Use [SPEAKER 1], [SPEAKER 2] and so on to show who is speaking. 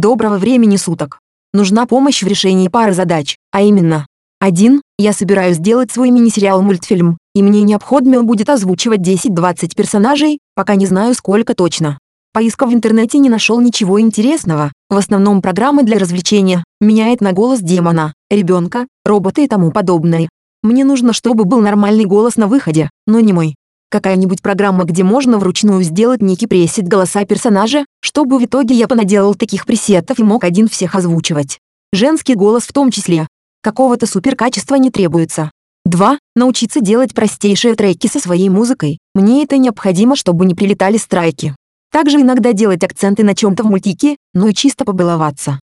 [SPEAKER 1] Доброго времени суток. Нужна помощь в решении пары задач, а именно: 1. Я собираюсь сделать свой мини-сериал-мультфильм, и мне необходимо будет озвучивать 10-20 персонажей, пока не знаю сколько точно. Поискав в интернете, не нашел ничего интересного, в основном программы для развлечения, меняет на голос демона, ребенка, робота и тому подобное. Мне нужно, чтобы был нормальный голос на выходе, но не мой. Какая-нибудь программа, где можно вручную сделать некий пресет голоса персонажа, чтобы в итоге я понаделал таких пресетов и мог один всех озвучивать. Женский голос в том числе. Какого-то суперкачества не требуется. 2. Научиться делать простейшие треки со своей музыкой. Мне это необходимо, чтобы не прилетали страйки. Также иногда делать акценты на чем-то в мультике, но и чисто побаловаться.